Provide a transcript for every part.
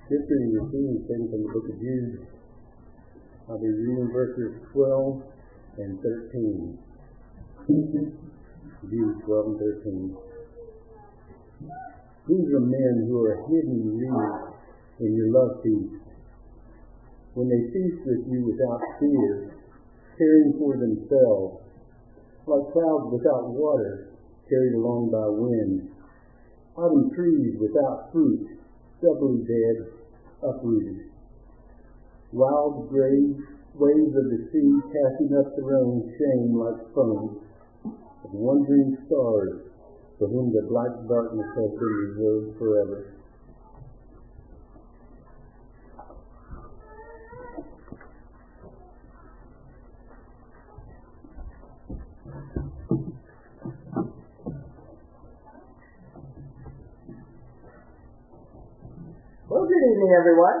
Scripture in your reading is taken from the book of Jude. I'll be reading verses 12 and 13. Jude 12 and 13. These are men who are hidden reeds in your love feast. When they feast with you without fear, caring for themselves, like clouds without water, carried along by wind, autumn trees without fruit, doubly dead, uprooted. Wild gray waves of the sea casting up their own shame like foam, of wandering stars for whom the black darkness has been reserved forever. Well, good evening, everyone.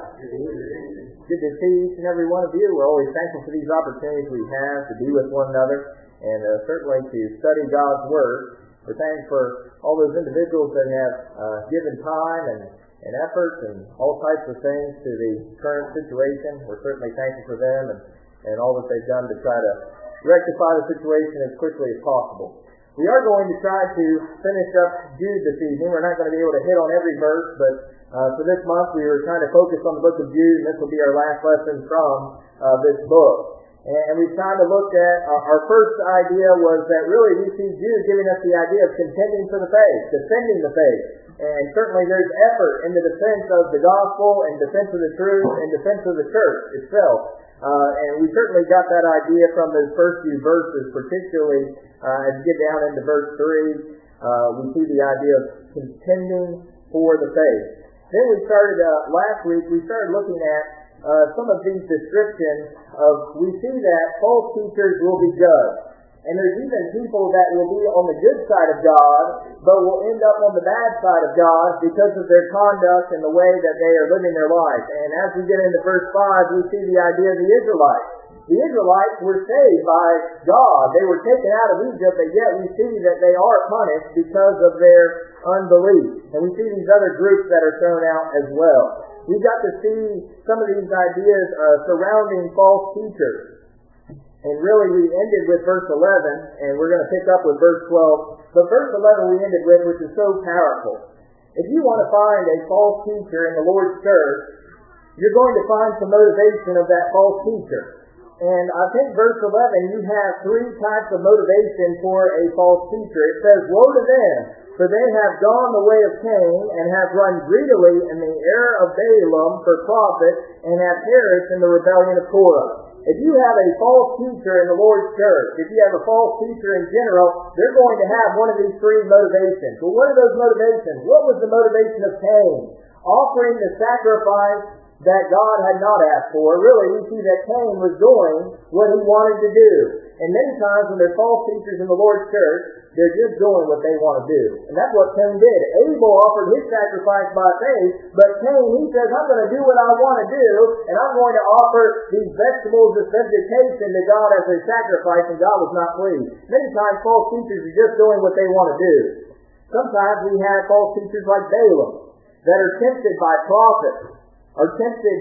Good to see each and every one of you. We're always thankful for these opportunities we have to be with one another and certainly to study God's Word. We're thankful for all those individuals that have given time and effort and all types of things to the current situation. We're certainly thankful for them and all that they've done to try to rectify the situation as quickly as possible. We are going to try to finish up Jude this evening. We're not going to be able to hit on every verse, but for this month we were trying to focus on the book of Jude, and this will be our last lesson from this book. And we've kind of looked at, our first idea was that really we see Jude giving us the idea of contending for the faith, defending the faith. And certainly there's effort in the defense of the gospel, and defense of the truth, and defense of the church itself. And we certainly got that idea from those first few verses, particularly as you get down into verse 3, we see the idea of contending for the faith. Then we started, last week, we started looking at some of these descriptions of, we see that false teachers will be judged. And there's even people that will be on the good side of God, but will end up on the bad side of God because of their conduct and the way that they are living their life. And as we get into verse 5, we see the idea of the Israelites. The Israelites were saved by God. They were taken out of Egypt, but yet we see that they are punished because of their unbelief. And we see these other groups that are thrown out as well. We got to see some of these ideas surrounding false teachers. And really we ended with verse 11, and we're going to pick up with verse 12. But verse 11 we ended with, which is so powerful. If you want to find a false teacher in the Lord's church, you're going to find some motivation of that false teacher. And I think verse 11, you have three types of motivation for a false teacher. It says, "Woe to them, for they have gone the way of Cain, and have run greedily in the error of Balaam for profit, and have perished in the rebellion of Korah." If you have a false teacher in the Lord's church, if you have a false teacher in general, they're going to have one of these three motivations. Well, what are those motivations? What was the motivation of Cain? Offering the sacrifice that God had not asked for. Really, we see that Cain was doing what he wanted to do. And many times when there's false teachers in the Lord's church, they're just doing what they want to do. And that's what Cain did. Abel offered his sacrifice by faith, but Cain, he says, I'm going to do what I want to do, and I'm going to offer these vegetables, this vegetation to God as a sacrifice, and God was not pleased. Many times false teachers are just doing what they want to do. Sometimes we have false teachers like Balaam that are tempted by prophets, are tempted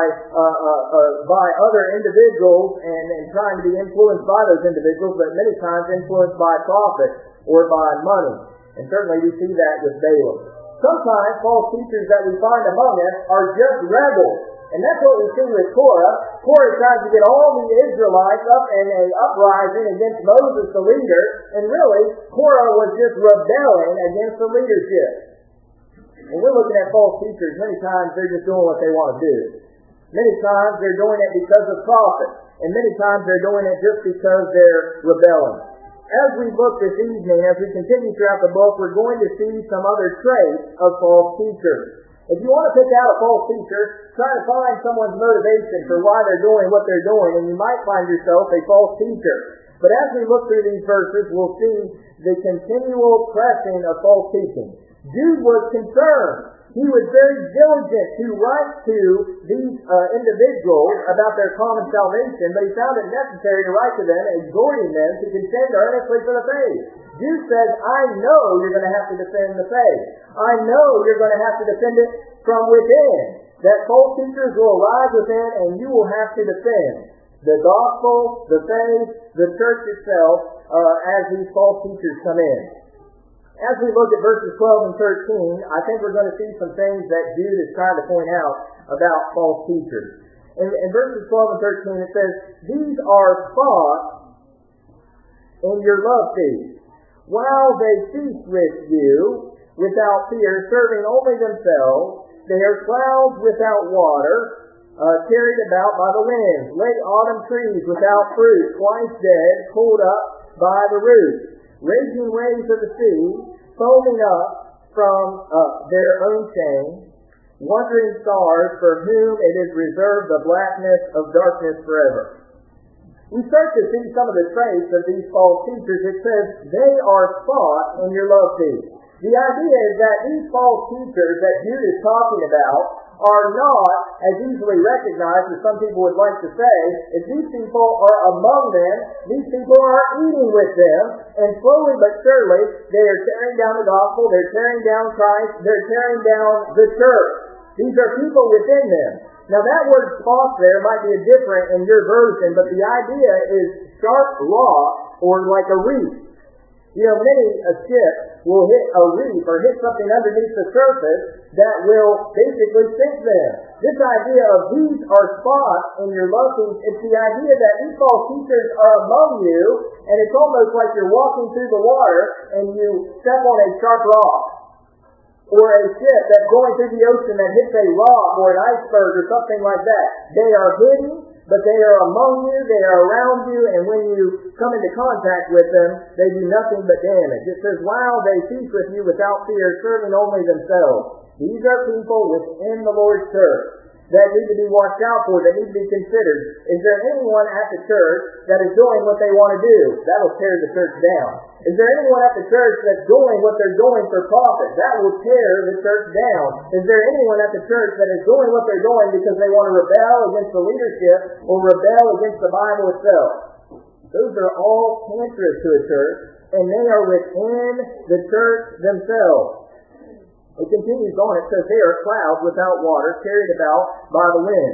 by other individuals and trying to be influenced by those individuals, but many times influenced by prophets or by money. And certainly we see that with Balaam. Sometimes false teachers that we find among us are just rebels. And that's what we see with Korah. Korah tries to get all the Israelites up in an uprising against Moses, the leader, and really, Korah was just rebelling against the leadership. When we're looking at false teachers, many times they're just doing what they want to do. Many times they're doing it because of profit. And many times they're doing it just because they're rebelling. As we look this evening, as we continue throughout the book, we're going to see some other traits of false teachers. If you want to pick out a false teacher, try to find someone's motivation for why they're doing what they're doing, and you might find yourself a false teacher. But as we look through these verses, we'll see the continual pressing of false teaching. Jude was concerned. He was very diligent to write to these individuals about their common salvation, but he found it necessary to write to them, exhorting them to contend earnestly for the faith. Jude says, I know you're going to have to defend the faith. I know you're going to have to defend it from within. that false teachers will arise within, and you will have to defend the gospel, the faith, the church itself, as these false teachers come in. As we look at verses 12 and 13, I think we're going to see some things that Jude is trying to point out about false teachers. In verses 12 and 13 it says, "These are spots in your love feast, while they feast with you without fear, serving only themselves. They are clouds without water, carried about by the winds, late autumn trees without fruit, twice dead, pulled up by the roots, raging waves of the sea, foaming up from their own shame, wandering stars for whom it is reserved the blackness of darkness forever." We start to see some of the traits of these false teachers. It says, they are spots in your love feast. The idea is that these false teachers that Jude is talking about are not as easily recognized as some people would like to say. If these people are among them, these people are eating with them, and slowly but surely they are tearing down the gospel, they're tearing down Christ, they're tearing down the church. These are people within them. Now that word spot there might be different in your version, but the idea is sharp rock or like a reef. You know, many a ship will hit a reef or hit something underneath the surface that will basically sink them. This idea of these are spots in your love feast, it's the idea that these false teachers are among you, and it's almost like you're walking through the water and you step on a sharp rock. Or a ship that's going through the ocean that hits a rock or an iceberg or something like that. They are hidden, but they are among you, they are around you, and when you come into contact with them, they do nothing but damage. It says, while they feast with you without fear, serving only themselves. These are people within the Lord's church that need to be watched out for, that need to be considered. Is there anyone at the church that is doing what they want to do? That will tear the church down. Is there anyone at the church that's doing what they're doing for profit? That will tear the church down. Is there anyone at the church that is doing what they're doing because they want to rebel against the leadership or rebel against the Bible itself? Those are all cancerous to a church, and they are within the church themselves. It continues on. It says, they are clouds without water, carried about by the wind.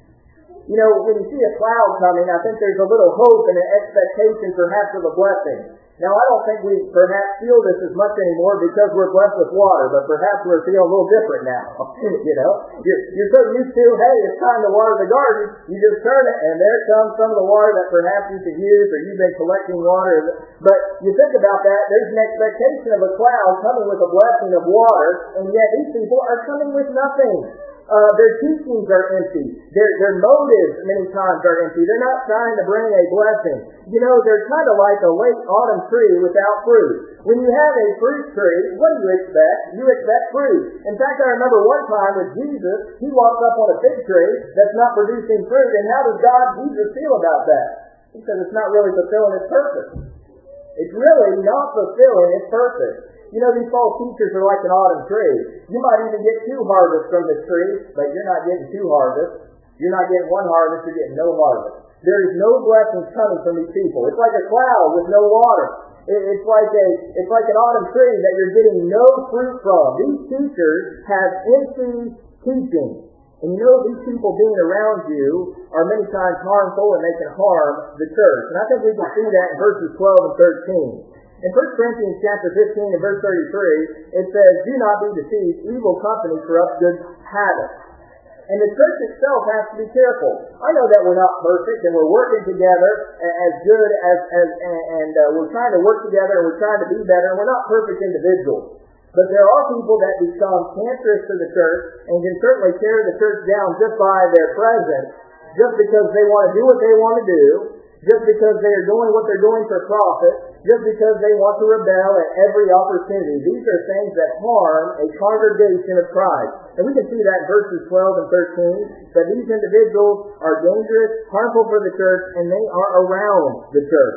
You know, when you see a cloud coming, I think there's a little hope and an expectation perhaps of a blessing. Now, I don't think we perhaps feel this as much anymore because we're blessed with water, but perhaps we're feeling a little different now. You know, you're so used to, hey, it's time to water the garden. You just turn it, and there comes some of the water that perhaps you can use, or you've been collecting water. But you think about that, there's an expectation of a cloud coming with a blessing of water, and yet these people are coming with nothing. Their teachings are empty. Their motives many times are empty. They're not trying to bring a blessing. You know, they're kind of like a late autumn tree without fruit. When you have a fruit tree, what do you expect? You expect fruit. In fact, I remember one time with Jesus, he walked up on a fig tree that's not producing fruit, and how does Jesus feel about that? He says it's not really fulfilling its purpose. It's really not fulfilling its purpose. You know, these false teachers are like an autumn tree. You might even get 2 harvests from this tree, but you're not getting 2 harvests. You're not getting 1 harvest, you're getting no harvest. There is no blessings coming from these people. It's like a cloud with no water. It's like an autumn tree that you're getting no fruit from. These teachers have empty teaching. And you know, these people being around you are many times harmful, and they can harm the church. And I think we can see that in verses 12 and 13. In 1 Corinthians chapter 15 and verse 33, it says, do not be deceived, evil company corrupts good habits. And the church itself has to be careful. I know that we're not perfect, and we're working together as good and we're trying to work together, and we're trying to be better, and we're not perfect individuals. But there are people that become cancerous to the church and can certainly tear the church down just by their presence, just because they want to do what they want to do, just because they are doing what they're doing for profit, just because they want to rebel at every opportunity. These are things that harm a congregation of Christ. And we can see that in verses 12 and 13, that these individuals are dangerous, harmful for the church, and they are around the church.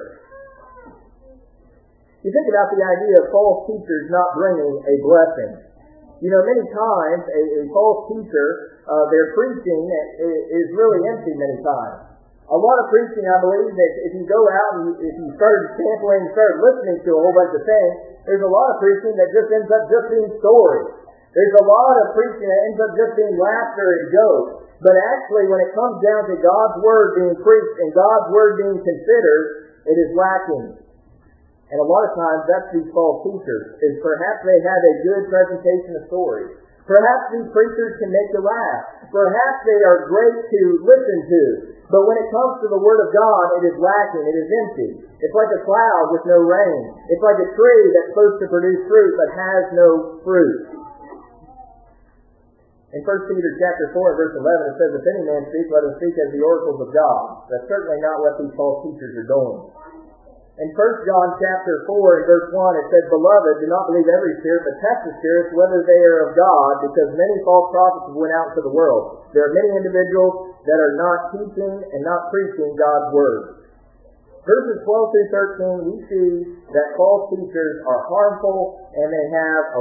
You think about the idea of false teachers not bringing a blessing. You know, many times a false teacher, their preaching is really empty many times. A lot of preaching, I believe, that if you go out and if you started sampling, started listening to a whole bunch of things, there's a lot of preaching that just ends up just being stories. There's a lot of preaching that ends up just being laughter and jokes. But actually, when it comes down to God's Word being preached and God's Word being considered, it is lacking. And a lot of times, that's these false teachers, is perhaps they have a good presentation of stories. Perhaps these preachers can make you laugh. Perhaps they are great to listen to. But when it comes to the Word of God, it is lacking. It is empty. It's like a cloud with no rain. It's like a tree that's supposed to produce fruit but has no fruit. In 1 Peter chapter 4 and verse 11, it says, "If any man speak, let him speak as the oracles of God." That's certainly not what these false teachers are doing. In 1 John chapter 4 and verse 1, it says, "Beloved, do not believe every spirit, but test the spirits whether they are of God, because many false prophets have went out into the world." There are many individuals that are not teaching and not preaching God's Word. Verses 12 through 13, we see that false teachers are harmful, and they have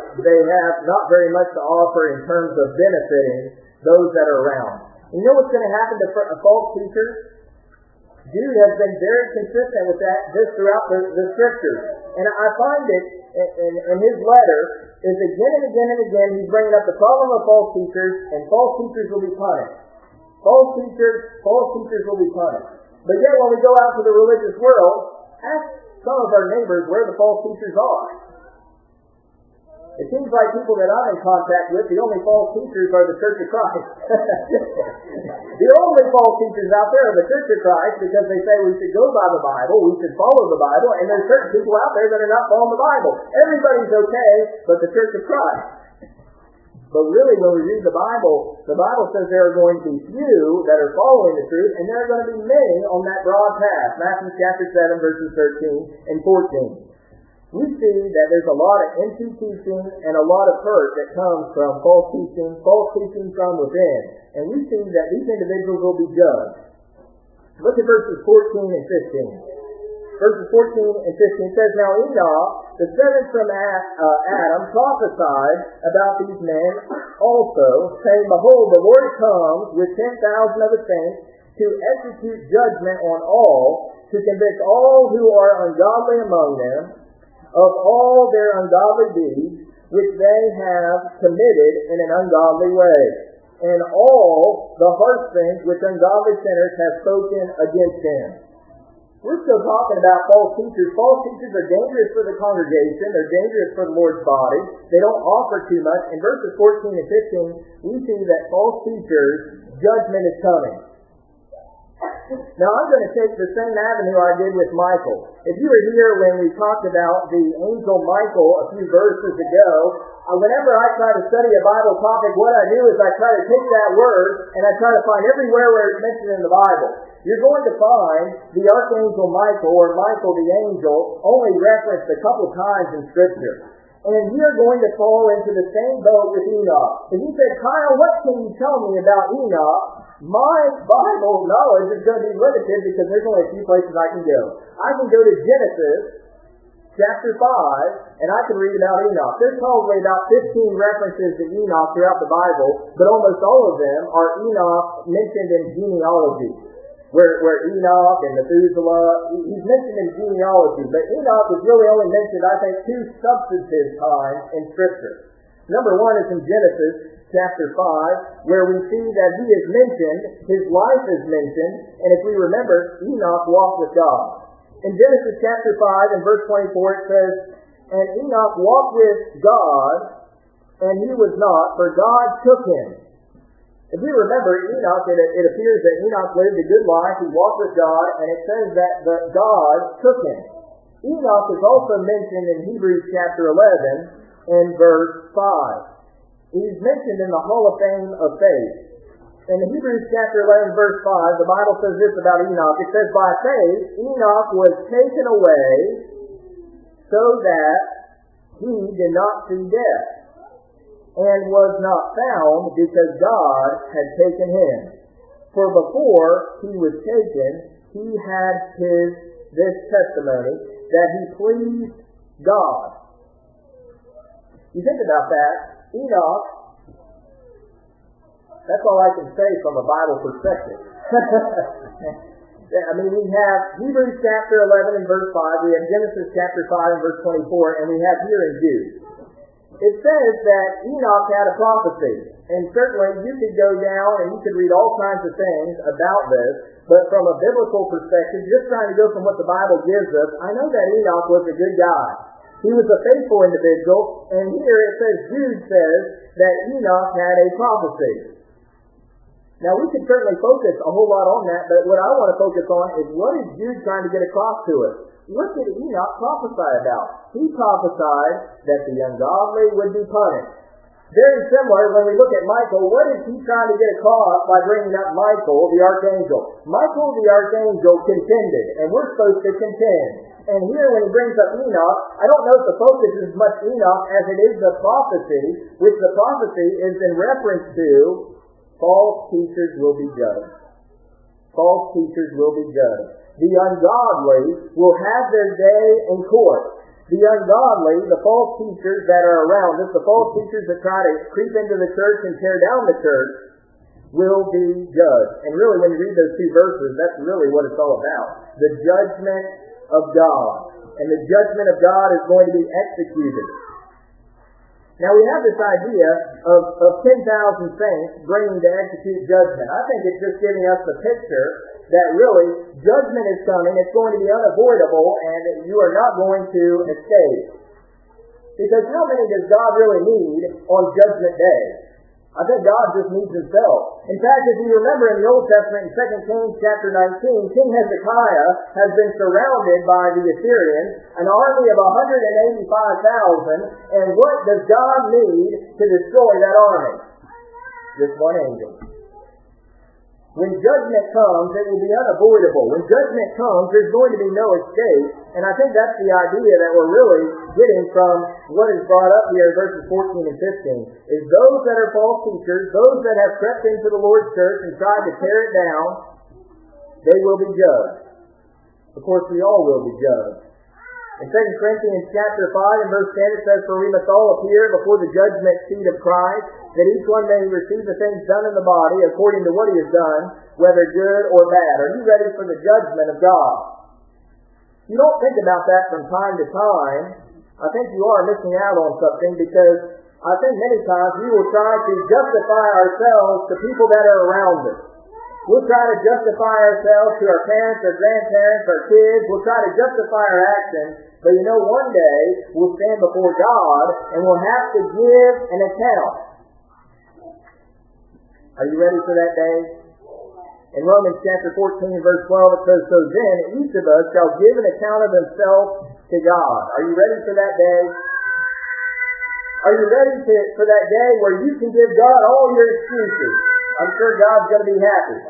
not very much to offer in terms of benefiting those that are around. You know what's going to happen to a false teacher? Jude has been very consistent with this throughout the Scriptures. And I find it in his letter is again and again and again he's bringing up the problem of false teachers, and false teachers will be punished. False teachers will be punished. But yet when we go out to the religious world, ask some of our neighbors where the false teachers are. It seems like people that I'm in contact with, the only false teachers are the Church of Christ. The only false teachers out there are the Church of Christ, because they say we should go by the Bible, we should follow the Bible, and there's certain people out there that are not following the Bible. Everybody's okay but the Church of Christ. But really, when we read the Bible says there are going to be few that are following the truth, and there are going to be many on that broad path. Matthew chapter 7, verses 13 and 14. We see that there's a lot of empty teaching and a lot of hurt that comes from false teaching from within. And we see that these individuals will be judged. Look at verses 14 and 15. Verses 14 and 15 says, "Now Enoch, the seventh from Adam, prophesied about these men also, saying, Behold, the Lord comes with 10,000 of his saints to execute judgment on all, to convict all who are ungodly among them, of all their ungodly deeds, which they have committed in an ungodly way, and all the harsh things which ungodly sinners have spoken against him." We're still talking about false teachers. False teachers are dangerous for the congregation. They're dangerous for the Lord's body. They don't offer too much. In verses 14 and 15, we see that false teachers, judgment is coming. Now, I'm going to take the same avenue I did with Michael. If you were here when we talked about the angel Michael a few verses ago, whenever I try to study a Bible topic, what I do is I try to take that word and I try to find everywhere where it's mentioned in the Bible. You're going to find the archangel Michael, or Michael the angel, only referenced a couple times in Scripture. And we are going to fall into the same boat with Enoch. If you said, "Kyle, what can you tell me about Enoch?" My Bible knowledge is going to be limited because there's only a few places I can go. I can go to Genesis chapter 5, and I can read about Enoch. There's probably about 15 references to Enoch throughout the Bible, but almost all of them are Enoch mentioned in genealogy, where Enoch and Methuselah, he's mentioned in genealogy, but Enoch is really only mentioned, I think, two substantive times in Scripture. Number one is in Genesis chapter 5, where we see that he is mentioned, his life is mentioned, and if we remember, Enoch walked with God. In Genesis chapter 5 and verse 24 it says, "And Enoch walked with God, and he was not, for God took him." If you remember Enoch, it appears that Enoch lived a good life, he walked with God, and it says that God took him. Enoch is also mentioned in Hebrews chapter 11 and verse 5. He's mentioned in the Hall of Fame of Faith. In Hebrews chapter 11, verse 5, the Bible says this about Enoch. It says, "By faith, Enoch was taken away so that he did not see death, and was not found because God had taken him. For before he was taken, he had this testimony, that he pleased God." You think about that. Enoch, that's all I can say from a Bible perspective. I mean, we have Hebrews chapter 11 and verse 5, we have Genesis chapter 5 and verse 24, and we have here in Jude. it says that Enoch had a prophecy. And certainly you could go down and you could read all kinds of things about this, but from a biblical perspective, just trying to go from what the Bible gives us, I know that Enoch was a good guy. He was a faithful individual, and here it says, Jude says that Enoch had a prophecy. Now we could certainly focus a whole lot on that, but what I want to focus on is what is Jude trying to get across to us? What did Enoch prophesy about? He prophesied that the ungodly would be punished. Very similar when we look at Michael, what is he trying to get across by bringing up Michael, the archangel? Michael, the archangel, contended, and we're supposed to contend. And here when he brings up Enoch, I don't know if the focus is as much Enoch as it is the prophecy, which the prophecy is in reference to false teachers will be judged. False teachers will be judged. The ungodly will have their day in court. The ungodly, the false teachers that are around us, the false teachers that try to creep into the church and tear down the church, will be judged. And really, when you read those two verses, that's really what it's all about. The judgment of God. And the judgment of God is going to be executed. Now, we have this idea of 10,000 saints bringing to execute judgment. I think it's just giving us the picture that really judgment is coming, it's going to be unavoidable, and you are not going to escape. Because how many does God really need on Judgment Day? I think God just needs Himself. In fact, if you remember in the Old Testament, in 2 Kings chapter 19, King Hezekiah has been surrounded by the Assyrians, an army of 185,000, and what does God need to destroy that army? Just one angel. When judgment comes, it will be unavoidable. When judgment comes, there's going to be no escape. And I think that's the idea that we're really getting from what is brought up here in verses 14 and 15, is those that are false teachers, those that have crept into the Lord's church and tried to tear it down, they will be judged. Of course, we all will be judged. In 2 Corinthians chapter 5 and verse 10 it says, "For we must all appear before the judgment seat of Christ, that each one may receive the things done in the body according to what he has done, whether good or bad." Are you ready for the judgment of God? You don't think about that from time to time. I think you are missing out on something, because I think many times we will try to justify ourselves to people that are around us. We'll try to justify ourselves to our parents, our grandparents, our kids. We'll try to justify our actions. But you know, one day we'll stand before God and we'll have to give an account. Are you ready for that day? In Romans chapter 14 verse 12 it says, "So then each of us shall give an account of himself to God." Are you ready for that day? Are you ready for that day where you can give God all your excuses? I'm sure God's going to be happy.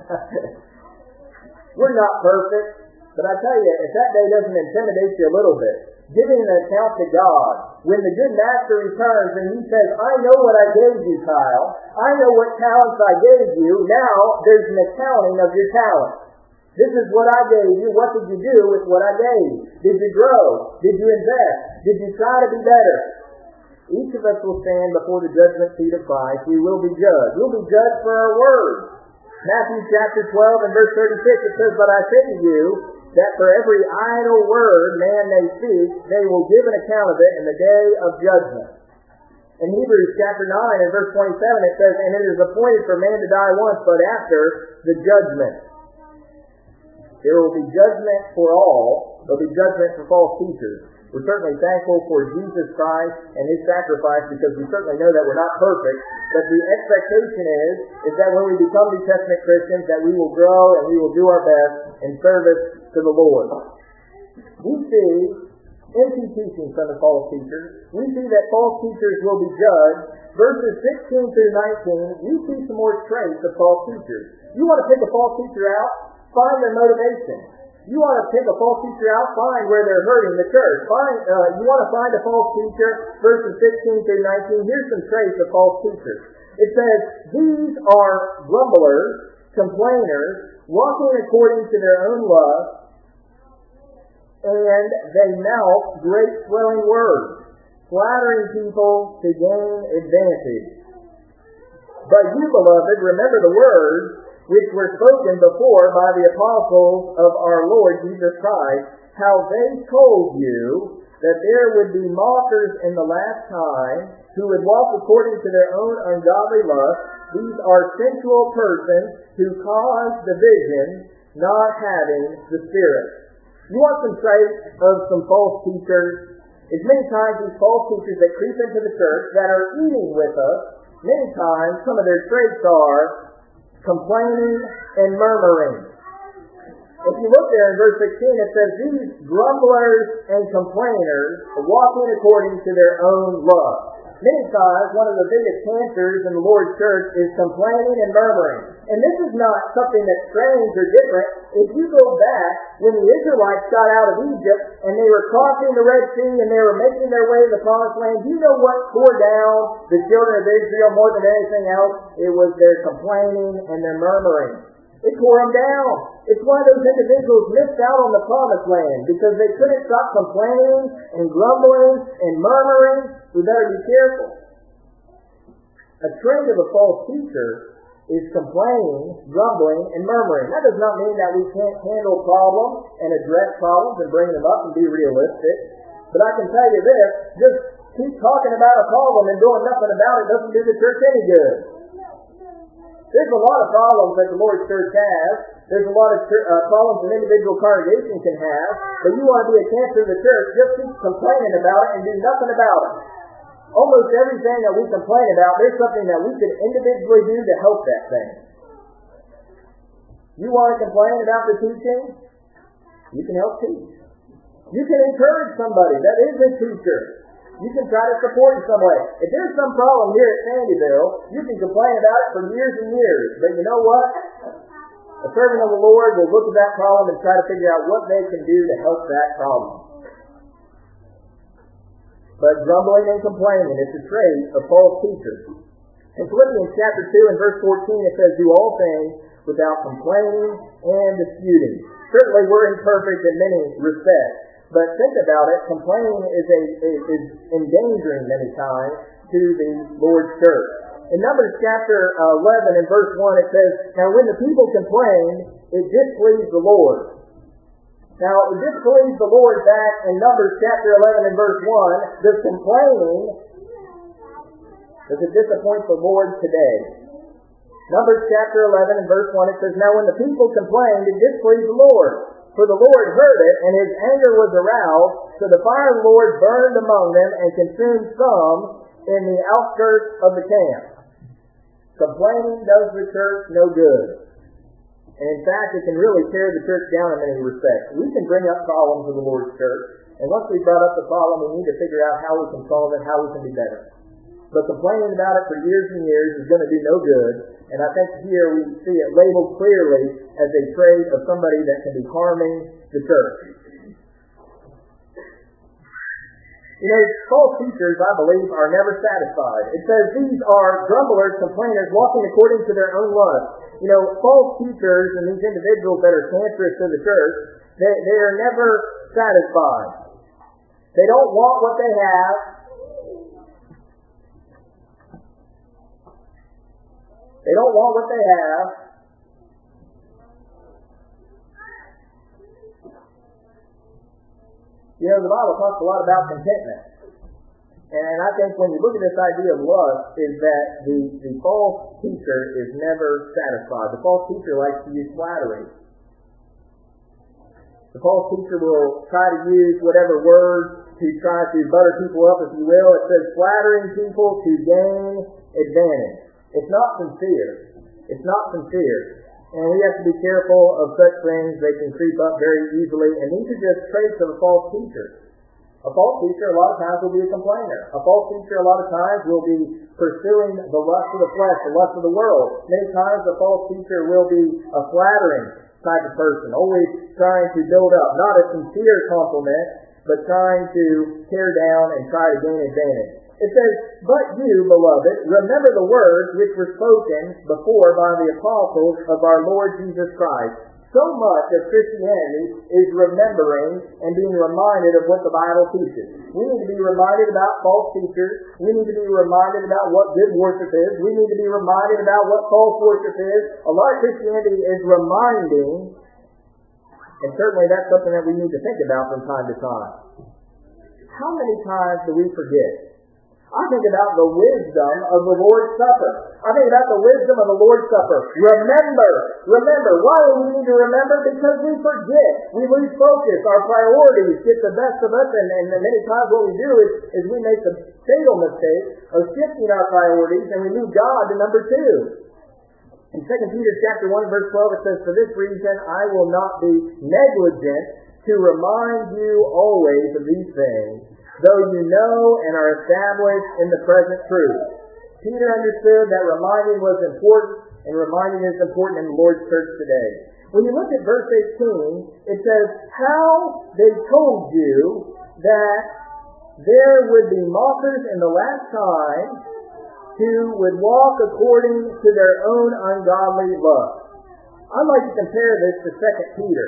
We're not perfect, but I tell you, if that day doesn't intimidate you a little bit, giving an account to God, when the good master returns and he says, "I know what I gave you, Kyle. I know what talents I gave you. Now there's an accounting of your talents. This is what I gave you. What did you do with what I gave? Did you grow? Did you invest? Did you try to be better?" Each of us will stand before the judgment seat of Christ. We will be judged. We'll be judged for our words. Matthew chapter 12 and verse 36, it says, "But I say to you, that for every idle word man may speak, they will give an account of it in the day of judgment." In Hebrews chapter 9 and verse 27, it says, "And it is appointed for man to die once, but after the judgment." There will be judgment for all. There will be judgment for false teachers. We're certainly thankful for Jesus Christ and His sacrifice, because we certainly know that we're not perfect. But the expectation is that when we become New Testament Christians, that we will grow and we will do our best in service to the Lord. We see empty teaching from the false teachers. We see that false teachers will be judged. Verses 16 through 19, we see some more traits of false teachers. You want to pick a false teacher out? Find their motivation. You want to pick a false teacher out? Find where they're hurting the church. You want to find a false teacher? Verses 16 through 19. Here's some traits of false teachers. It says, "These are grumblers, complainers, walking according to their own lust, and they mouth great swelling words, flattering people to gain advantage. But you, beloved, remember the words which were spoken before by the apostles of our Lord Jesus Christ, how they told you that there would be mockers in the last time who would walk according to their own ungodly lust. These are sensual persons who cause division, not having the Spirit. You want some traits of some false teachers? It's many times these false teachers that creep into the church that are eating with us, many times some of their traits are complaining and murmuring. If you look there in verse 16, it says, these grumblers and complainers are walking according to their own lust. Many times, one of the biggest cancers in the Lord's church is complaining and murmuring. And this is not something that's strange or different. If you go back, when the Israelites got out of Egypt and they were crossing the Red Sea and they were making their way to the Promised Land, do you know what tore down the children of Israel more than anything else? It was their complaining and their murmuring. It tore them down. It's why those individuals missed out on the Promised Land, because they couldn't stop complaining and grumbling and murmuring. We better be careful. A trait of a false teacher is complaining, grumbling, and murmuring. That does not mean that we can't handle problems and address problems and bring them up and be realistic. But I can tell you this, just keep talking about a problem and doing nothing about it doesn't do the church any good. There's a lot of problems that the Lord's church has. There's a lot of problems an individual congregation can have. But you want to be a cancer of the church, just keep complaining about it and do nothing about it. Almost everything that we complain about, there's something that we could individually do to help that thing. You want to complain about the teaching? You can help teach. You can encourage somebody that is a teacher. You can try to support in some way. If there's some problem here at Sandyville, you can complain about it for years and years. But you know what? A servant of the Lord will look at that problem and try to figure out what they can do to help that problem. But grumbling and complaining is a trait of false teachers. In Philippians chapter 2 and verse 14, it says, do all things without complaining and disputing. Certainly we're imperfect in many respects. But think about it, complaining is endangering many times to the Lord's church. In Numbers chapter 11 and verse 1 it says, now when the people complained, it displeased the Lord. Now it displeased the Lord back in Numbers chapter 11 and verse 1. Does complaining, does it disappoint the Lord today? Numbers chapter 11 and verse 1 it says, now when the people complained, it displeased the Lord. For the Lord heard it, and his anger was aroused, so the fire of the Lord burned among them and consumed some in the outskirts of the camp. Complaining does the church no good. And in fact, it can really tear the church down in many respects. We can bring up problems in the Lord's church, and once we've brought up the problem, we need to figure out how we can solve it, how we can be better. But complaining about it for years and years is going to do no good. And I think here we see it labeled clearly as a trait of somebody that can be harming the church. You know, false teachers, I believe, are never satisfied. It says these are grumblers, complainers, walking according to their own lust. You know, false teachers and these individuals that are cancerous to the church, they are never satisfied. They don't want what they have. They don't want what they have. You know, the Bible talks a lot about contentment. And I think when you look at this idea of lust, is that the false teacher is never satisfied. The false teacher likes to use flattery. The false teacher will try to use whatever words to try to butter people up, if you will. It says flattering people to gain advantage. It's not sincere. It's not sincere. And we have to be careful of such things. They can creep up very easily. And these are just traits of a false teacher. A false teacher a lot of times will be a complainer. A false teacher a lot of times will be pursuing the lust of the flesh, the lust of the world. Many times a false teacher will be a flattering type of person, always trying to build up. Not a sincere compliment, but trying to tear down and try to gain advantage. It says, but you, beloved, remember the words which were spoken before by the apostles of our Lord Jesus Christ. So much of Christianity is remembering and being reminded of what the Bible teaches. We need to be reminded about false teachers. We need to be reminded about what good worship is. We need to be reminded about what false worship is. A lot of Christianity is reminding, and certainly that's something that we need to think about from time to time. how many times do we forget? I think about the wisdom of the Lord's Supper. I think about the wisdom of the Lord's Supper. Remember. Why do we need to remember? Because we forget. We lose focus. Our priorities get the best of us, and many times what we do is we make the fatal mistake of shifting our priorities, and we move God to number 2. In 2 Peter chapter 1, verse 12, it says, "For this reason I will not be negligent to remind you always of these things, though you know and are established in the present truth." Peter understood that reminding was important, and reminding is important in the Lord's church today. When you look at verse 18, it says, "How they told you that there would be mockers in the last time who would walk according to their own ungodly lust." I'd like to compare this to 2 Peter.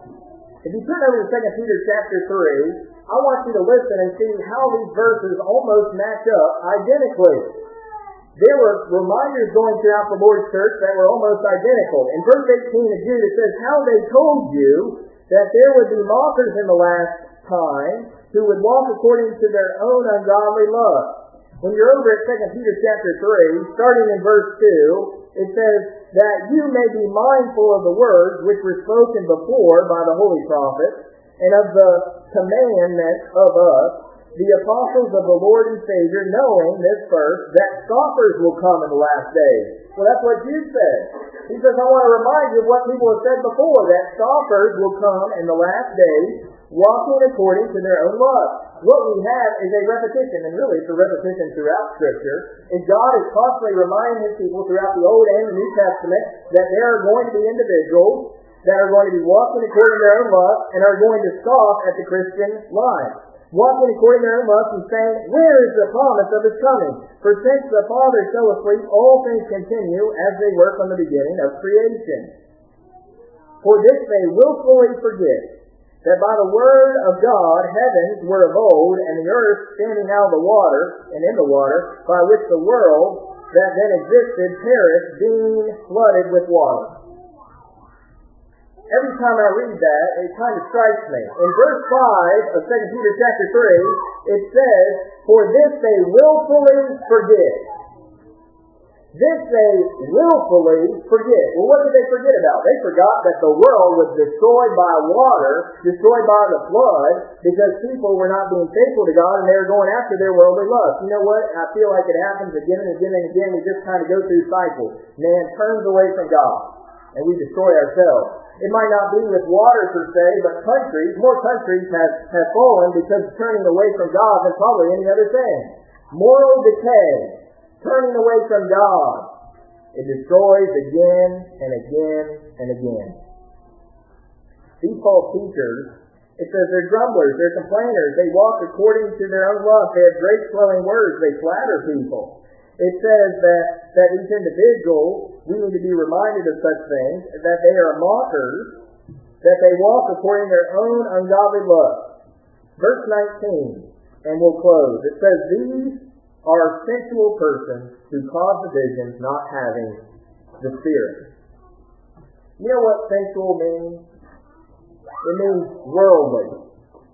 If you turn over to 2 Peter chapter 3, I want you to listen and see how these verses almost match up identically. There were reminders going throughout the Lord's church that were almost identical. In verse 18 of Jude, it says, "How they told you that there would be mockers in the last time who would walk according to their own ungodly lust." When you're over at 2 Peter chapter 3, starting in verse 2, it says, "That you may be mindful of the words which were spoken before by the holy prophets, and of the commandment of us, the apostles of the Lord and Savior, knowing this first, that scoffers will come in the last days." Well, that's what Jude said. He says, I want to remind you of what people have said before, that scoffers will come in the last days, walking according to their own lust. What we have is a repetition, and really it's a repetition throughout Scripture, and God is constantly reminding His people throughout the Old and the New Testament that there are going to be individuals that are going to be walking according to their own lust and are going to scoff at the Christian life. Walking according to their own lust and saying, "Where is the promise of His coming? For since the Father fell asleep, all things continue as they were from the beginning of creation. For this they willfully forget, that by the word of God heavens were of old, and the earth standing out of the water and in the water, by which the world that then existed perished, being flooded with water." Every time I read that, it kind of strikes me. In verse 5 of 2 Peter chapter 3, it says, "For this they willfully forget." This they willfully forget. Well, what did they forget about? They forgot that the world was destroyed by water, destroyed by the flood, because people were not being faithful to God and they were going after their worldly lust. You know what? I feel like it happens again and again and again. We just kind of go through cycles. Man turns away from God, and we destroy ourselves. It might not be with water per se, but more countries have fallen because of turning away from God than probably any other thing. Moral decay, turning away from God. It destroys again and again and again. These false teachers, it says they're grumblers, they're complainers, they walk according to their own lust, they have great swelling words, they flatter people. It says that these individuals, we need to be reminded of such things, that they are mockers, that they walk according to their own ungodly lust. Verse 19, and we'll close. It says, "These are sensual persons who cause divisions, not having the Spirit." You know what sensual means? It means worldly.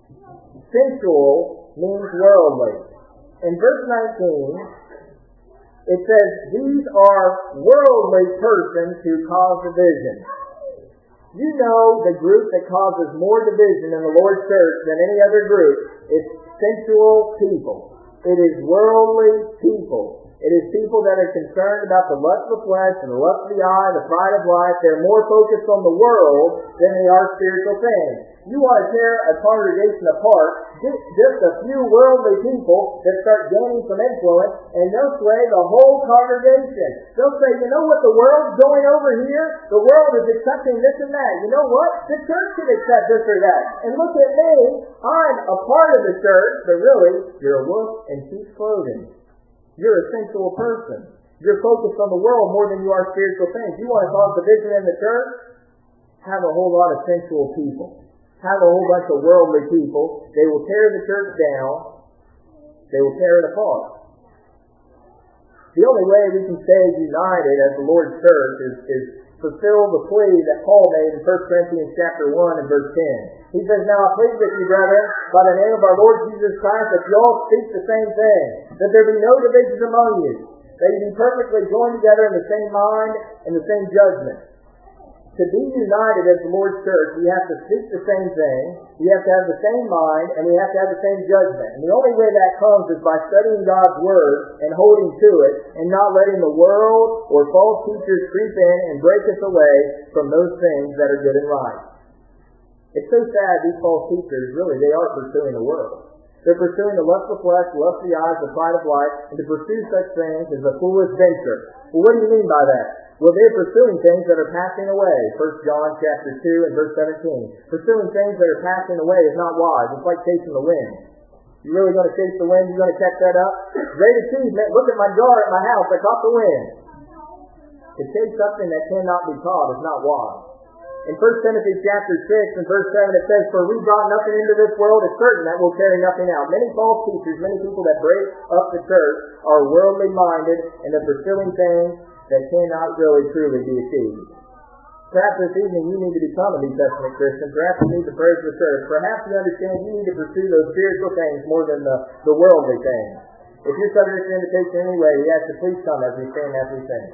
Sensual means worldly. In verse 19, it says, "These are worldly persons who cause division." You know the group that causes more division in the Lord's church than any other group is sensual people. It is worldly people. It is people that are concerned about the lust of the flesh and the lust of the eye, the pride of life. They're more focused on the world than they are spiritual things. You want to tear a congregation apart, get just a few worldly people that start gaining some influence, and they'll sway the whole congregation. They'll say, "You know what the world's going over here? The world is accepting this and that. You know what? The church should accept this or that. And look at me. I'm a part of the church." But really, you're a wolf in sheep's clothing. You're a sensual person. You're focused on the world more than you are spiritual things. You want to cause division in the church? Have a whole lot of sensual people. Have a whole bunch of worldly people. They will tear the church down. They will tear it apart. The only way we can stay united as the Lord's church is fulfill the plea that Paul made in 1 Corinthians chapter 1 and verse 10. He says, "Now I plead with you, brethren, by the name of our Lord Jesus Christ, that you all speak the same thing, that there be no divisions among you, that you be perfectly joined together in the same mind and the same judgment." To be united as the Lord's church, we have to speak the same thing, we have to have the same mind, and we have to have the same judgment. And the only way that comes is by studying God's Word and holding to it, and not letting the world or false teachers creep in and break us away from those things that are good and right. It's so sad these false teachers, really, they are pursuing the world. They're pursuing the lust of the flesh, the lust of the eyes, the pride of life, and to pursue such things is a foolish venture. Well, what do you mean by that? Well, they're pursuing things that are passing away. 1 John chapter 2 and verse 17. Pursuing things that are passing away is not wise. It's like chasing the wind. You really going to chase the wind? You going to catch that up? Great achievement. Look at my jar at my house. I caught the wind. To chase something that cannot be caught is not wise. In 1 Timothy chapter 6 and verse 7 it says, "For we brought nothing into this world, it's certain that we'll carry nothing out." Many false teachers, many people that break up the church are worldly minded and they're pursuing things that cannot really truly be achieved. Perhaps this evening you need to become a New Testament Christian. Perhaps you need to pray for the church. Perhaps you understand you need to pursue those spiritual things more than the worldly things. If you're subject to invitation anyway, we ask you please come as we stand as we sing.